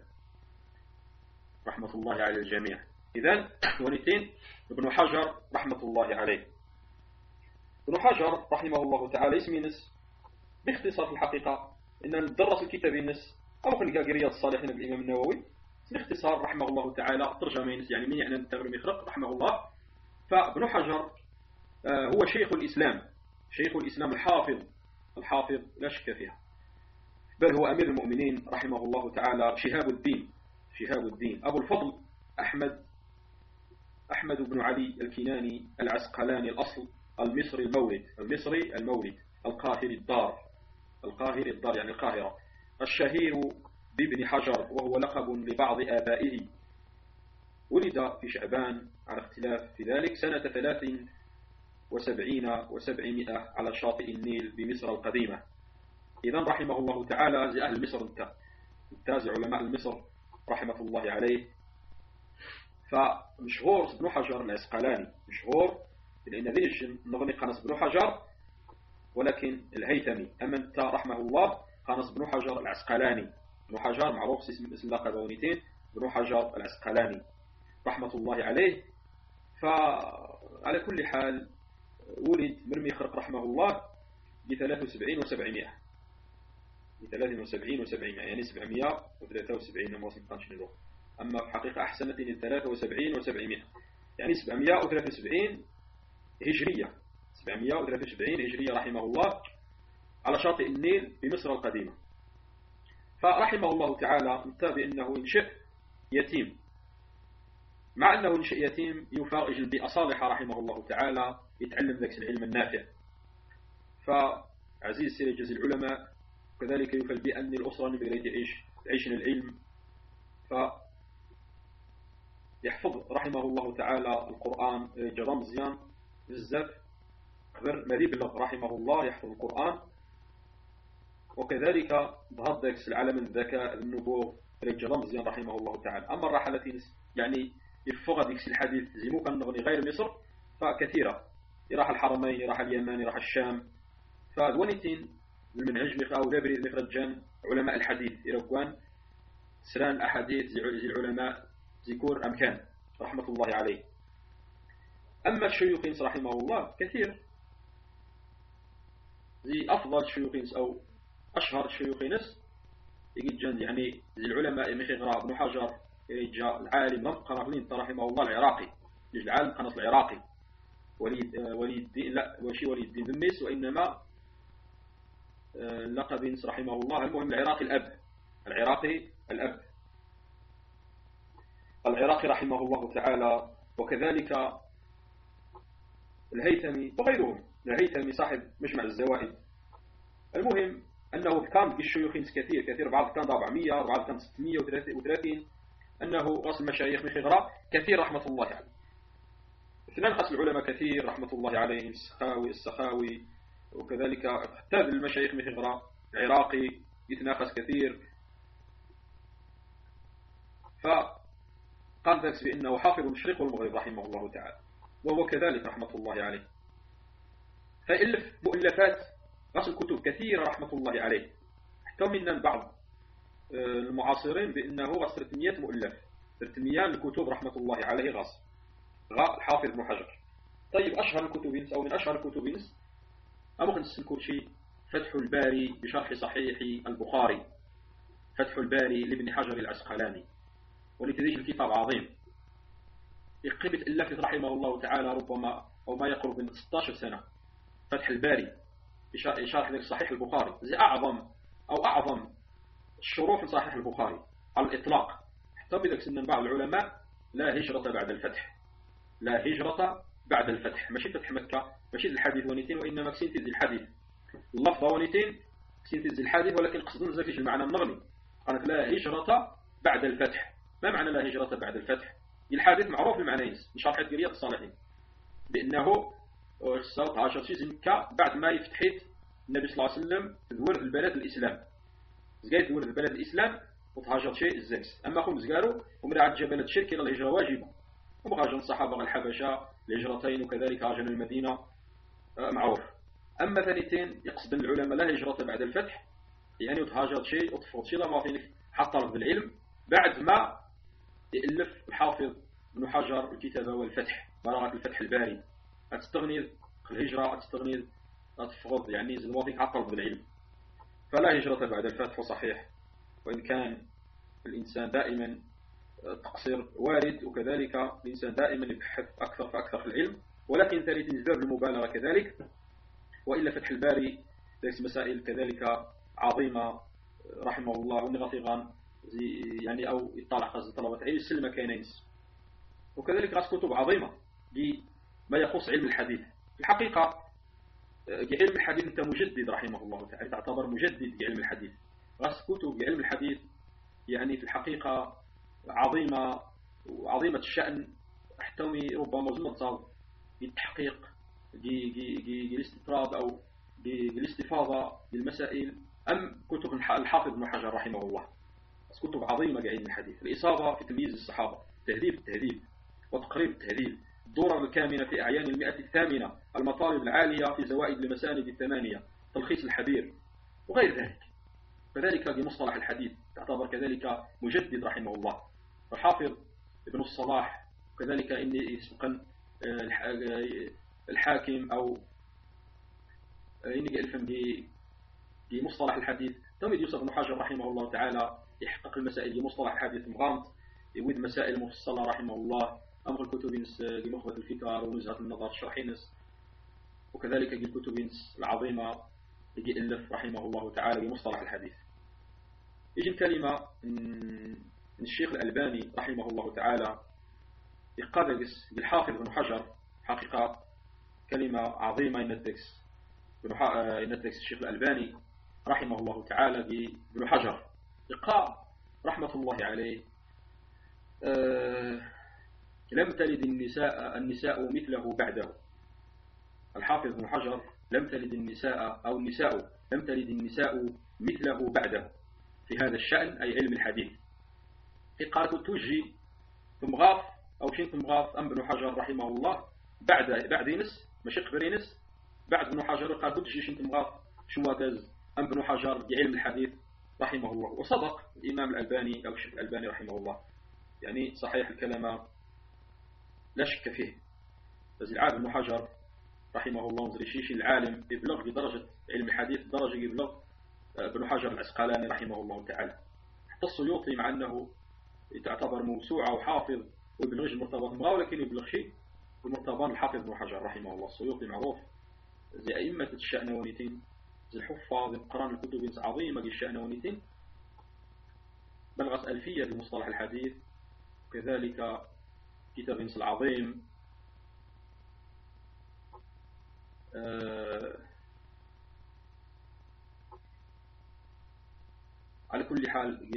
رحمة الله على الجميع. إذن ونتين ابن حجر رحمة الله عليه. ابن حجر رحمه الله تعالى اسمي نس باختصار في الحقيقة إن ندرس الكتاب النس أو خلقا رياض الصالحين بالإمام النووي باختصار رحمه الله تعالى ترجمة ينس، يعني من يعني التمر مخرق رحمه الله. فابن حجر هو شيخ الإسلام، شيخ الإسلام الحافظ لا شك فيها، بل هو أمير المؤمنين رحمه الله تعالى، شهاب الدين أبو الفضل أحمد بن علي الكناني العسقلاني الأصل، المصري المولد القاهري الدار يعني القاهرة، الشهير بابن حجر وهو لقب لبعض آبائه. ولد في شعبان على اختلاف في ذلك سنة 73 و700 على شاطئ النيل بمصر القديمة. إذن رحمه الله تعالى زي أهل مصر انتاز علماء مصر رحمة الله عليه. فمشهور ابن حجر العسقلاني مشهور لأن ذي نظني قنص ابن حجر، ولكن الهيثمي أما انت رحمه الله قنص ابن حجر العسقلاني. ابن حجر معروف اسم لقب ونيتين، ابن حجر العسقلاني رحمة الله عليه. فعلى كل حال ولد مرمي خرق رحمه الله ب 73 و700 يعني 773 ما وصلتش شنو، أما في حقيقة أحسنت 73 و700 يعني 773 هجرية، 773 هجرية رحمه الله على شاطئ النيل بمصر القديمة. فرحمه الله تعالى انتهى بأنه ينشئ يتيم، مع أنه ينشئ يتيم يفاجئ البيئة صالحة رحمه الله تعالى يتعلم ذاك العلم النافع. فعزيز سير جزء العلماء كذلك يفعل بأن الأسرة نبغي تعيش العلم، فيحفظ رحمه الله تعالى القرآن جرام مزيان بزاف، غير ما يبلغ رحمه الله يحفظ القرآن. وكذلك ظهر ذاك العالم الذكاء النبوغ جرام مزيان رحمه الله تعالى. أما الرحلة يعني يفقد ذيك الحديث زي مو كان نغني غير مصر فكثيرة، يراح الحرمين، يراح اليمن، يراح الشام. فدونيتين المنهج أو ذابري مخرجان علماء الحديث إيروكوان سران أحاديث زي العلماء ذكور أمكان رحمة الله عليه. أما الشيوخين رحمه الله كثير، زي أفضل الشيوخين أو أشهر الشيوخين يجي جن يعني زي العلماء مخي غراب بن حجر، جاء العالم قرابلين رحمه الله العراقي، يجي العالم قنص العراقي وليد الدين، لا وشي وليد الدين بن ميس، وإنما لقب رحمه الله المهم العراقي العراقي رحمه الله تعالى. وكذلك الهيثمي وغيرهم، الهيثمي صاحب مجمع الزوائد. المهم أنه كان الشيوخ كثير بعض كان 400 بعض كان 630 أنه غسل المشايخ من خضراء كثير رحمة الله عليه. اثنان غسل العلماء كثير رحمة الله عليهم، السخاوي وكذلك حتى المشايخ من خضراء العراقي يتنافس كثير. فقال ذلك بأنه حافظ المشرق والمغرب رحمه الله تعالى، وهو كذلك رحمة الله عليه. فألف مؤلفات غسل كتب كثيرة رحمة الله عليه، حتى من بعض المعاصرين بأنه غسل 300 مؤلف 300 الكتب رحمة الله عليه غسل الحافظ ابن حجر. طيب أشهر الكتب أو من أشهر الكتب ممكن نذكر شيء فتح الباري بشرح صحيح البخاري، فتح الباري لابن حجر العسقلاني، ولتدريج الكتاب عظيم قيمة ألفت رحمه الله تعالى ربما أو ما يقرب من 16 سنة. فتح الباري بشرح صحيح البخاري زي أعظم الشروح لصحيح البخاري على الإطلاق. حتى بذلك سن بعض العلماء لا هجرة بعد الفتح، لا هجرة بعد الفتح، ماشي فتح مكة، ماشي الحديث ونيتين، وإنما سينتيز الحديث اللفظة ونيتين سينتيز الحديث، ولكن قصدنا زكيش المعنى النغمي. قالت لا هجرة بعد الفتح. ما معنى لا هجرة بعد الفتح؟ الحديث معروف المعنيين من شرح رياض الصالحين بأنه 19 شيء مكة بعد ما يفتحت النبي صلى الله عليه وسلم تدور البلد الإسلام، زقايت تدور البلد الإسلام وتهاجر شيء الزمس. أما خمس قالوا ومن عاد جبل الشرك إلى الهجرة واجبة، ومهاجر الصحابة الحبشة الهجرتين وكذلك هاجر المدينة معروف. أما ثانيتين يقصد العلماء لا هجرة بعد الفتح، يعني وتهاجر شيء وتفوت شيء ما فينك حتى بالعلم بعد ما يألف الحافظ ابن حجر الكتابة والفتح براءة الفتح الباري. أتستغني الهجرة، أتستغني أتفض يعني زلواتك حتى بالعلم. فلا هجرة بعد الفتح صحيح، وإن كان الإنسان دائما تقصير وارد، وكذلك الإنسان دائما يبحث أكثر فأكثر في العلم، ولكن ثالث باب المبالغة كذلك. وإلا فتح الباري ليس مسائل كذلك عظيمة رحمه الله ونغطيغان يعني أو يطلع قصد طلبة علم السلمة كينيس. وكذلك راس كتب عظيمة لما يخص علم الحديث. في الحقيقة علم الحديث أنت مجدد رحمه الله تعالى، تعتبر مجدد علم الحديث. راس كتب علم الحديث يعني في الحقيقة عظيمة الشأن، تحتوي ربما زمرة بالتحقيق بالاستطراد أو بالاستفاضة بالمسائل. أم كتب الحافظ ابن حجر رحمه الله كتب عظيمة بعلم الحديث، الإصابة في تمييز الصحابة، تهذيب التهذيب وتقريب التهذيب، الدرر الكامنة في أعيان 108، المطالب العالية في زوائد المساند 8، تلخيص الحبير وغير ذلك. فذلك بمصطلح الحديث تعتبر كذلك مجدد رحمه الله. الحافظ ابن الصلاح وكذلك إني يسبقا الحاكم أو إني ألفم بمصطلح الحديث. تمد يوسف بن حجر رحمه الله تعالى يحقق المسائل بمصطلح الحديث مغامط، يود مسائل مفصلة رحمه الله، أمر الكتب بمخبة الفكر ونزهة النظر الشرحينس، وكذلك الكتب العظيمة يجي ألف رحمه الله تعالى بمصطلح الحديث. يجي الكلمة من الشيخ الألباني رحمه الله تعالى يقادس بالحافظ بن حجر، حقيقة كلمة عظيمة ينتكس الشيخ الألباني رحمه الله تعالى بن حجر يقال رحمة الله عليه لم تلد النساء مثله بعده. الحافظ بن حجر لم تلد النساء أو النساء لم تلد النساء مثله بعده في هذا الشأن، أي علم الحديث. قال توجي ثم غاف أو شين ثم غاف أم بن حجر رحمه الله بعد ينس مشيق برينس بعد بن حجر قال توجي شين ثم غاف شواتز أم بن حجر بعلم الحديث رحمه الله. وصدق الإمام الألباني أو الشيخ الألباني رحمه الله، يعني صحيح الكلام لا شك فيه. بس العالم بن حجر رحمه الله مزريشيش العالم يبلغ بدرجة علم الحديث درجة يبلغ ابن حجر العسقلاني رحمه الله تعالى. حتى السيوطي مع أنه تعتبر موسوعة وحافظ ويبلغش المرتبط معه، ولكن يبلغ شيء المرتبط الحافظ ابن حجر رحمه الله. السيوطي معروف زي أئمة الشأنونيتين، زي الحفاظ القرآن الكتب عظيمة للشأنونيتين، بلغت ألفية بمصطلح الحديث، وكذلك كتاب العظيم. على كل حال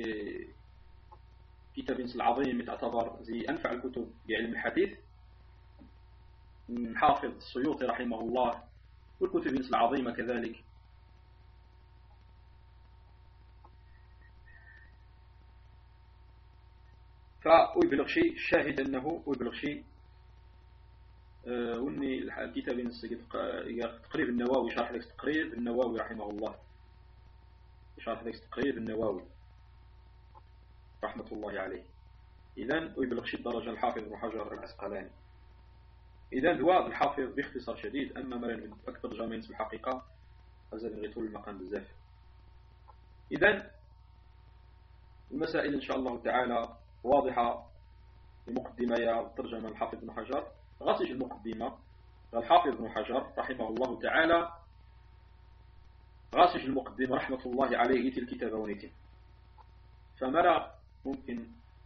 كتاب العظيم تعتبر زي أنفع الكتب بعلم الحديث. حافظ السيوطي رحمه الله والكتب العظيمة كذلك. فأبلغ شيء الشاهد أنه أبلغ شيء وني الكتاب تقريب النووي شرح لك تقريب النووي رحمه الله، شرح لك تقريب النووي رحمة الله عليه. إذن أبلغ شيء درجة الحافظ ابن حجر العسقلاني. إذن هو الحافظ باختصار شديد. أما مرة أكثر جامعين في الحقيقة أزال غيطول المقام بزاف. إذن المسائل إن شاء الله تعالى واضحة. المقدمة يا ترجمة الحافظ ابن حجر غاسج المقدمة الحافظ ابن حجر رحمه الله تعالى غاسج المقدمة رحمة الله عليه يتي الكتاب ونيتي. فمرة ممكن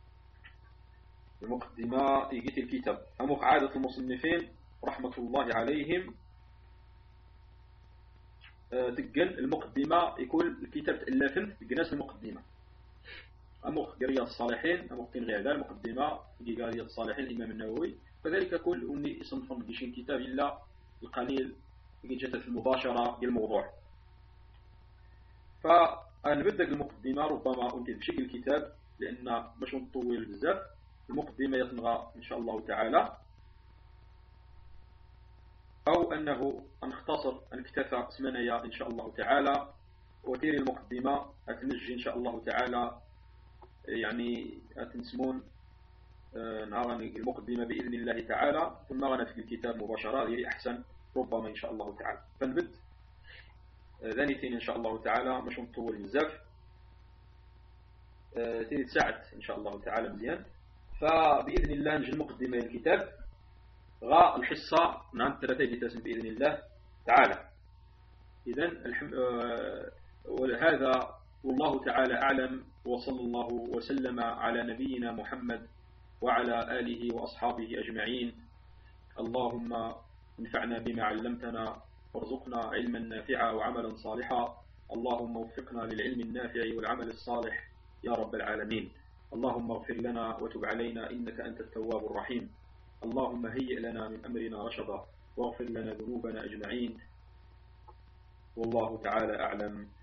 المقدمة يجي الكتاب أمك عادة المصنفين رحمة الله عليهم تقن المقدمة يكون الكتاب تألفن تقناس المقدمة أمك رياض الصالحين أمك غير ذا المقدمة يجي رياض الصالحين الإمام النووي. فذلك كل أني يصنفون بشين كتاب إلا القليل يجي جت في المباشرة للموضوع. فنبدأ المقدمة ربما أنتي بشكل الكتاب لأن باش نطول بزاف. المقدمة يتنغى إن شاء الله تعالى أو أنه نختصر نكتفى اسمنا إن شاء الله تعالى وتيري المقدمة أتنجي إن شاء الله تعالى يعني أتنسمون نهار المقدمة بإذن الله تعالى ثم غنت الكتاب مباشرة هي أحسن ربما إن شاء الله تعالى. فنبدأ ذانيتين إن شاء الله تعالى مش نطول بزاف تيري تساعد إن شاء الله تعالى مزيان. فبإذن الله نجي المقدمة الكتاب غا الحصة نعم 3 بتاسم بإذن الله تعالى. إذن وهذا والله تعالى أعلم وصلى الله وسلم على نبينا محمد وعلى آله وأصحابه أجمعين. اللهم انفعنا بما علمتنا وارزقنا علما نافعا وعملا صالحا. اللهم وفقنا للعلم النافع والعمل الصالح يا رب العالمين. اللهم اغفر لنا وتب علينا إنك أنت التواب الرحيم. اللهم هيئ لنا من أمرنا رشدا واغفر لنا ذنوبنا أجمعين. والله تعالى أعلم.